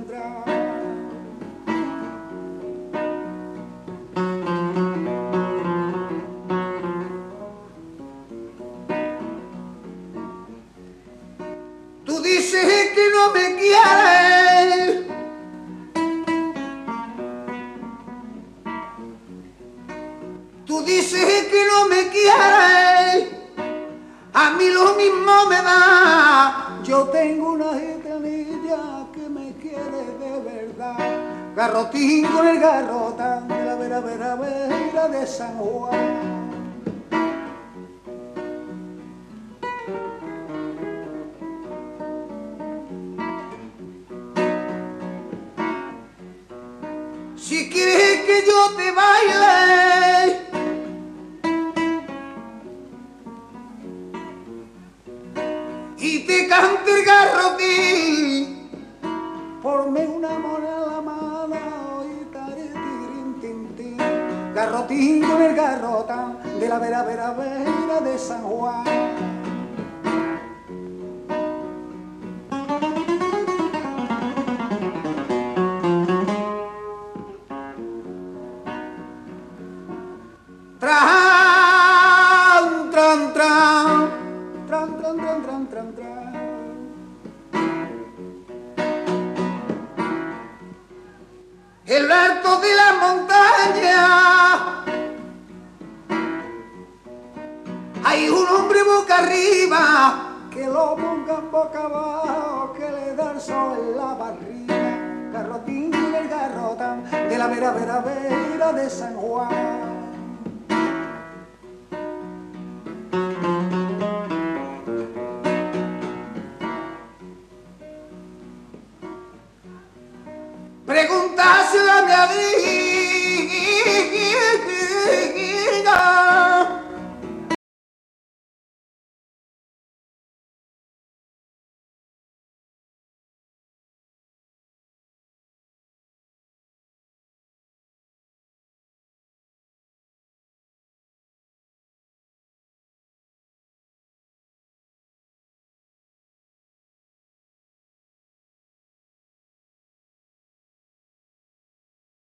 tran. Tú dices que no me quieres, tú dices que no me quieres, a mí lo mismo me da. Yo tengo una gitanilla que me quiere de verdad. Garrotín con el garrotán de la vera, vera, vera de San Juan. Si quieres que yo te baile, y te cante el garrotín, ponme una mona en la mano y taritirin, tin, tin. Garrotín con el garrotán de la vera, vera, vera de San Juan. Tran, tran, tran, tran, tran, tran, tran, tran, tran. El alto de la montaña hay un hombre boca arriba, que lo pongan boca abajo, que le da el sol en la barriga. Garrotín y el garrotán de la vera, vera, vera de San Juan. Pregúntaselo a mi abrigo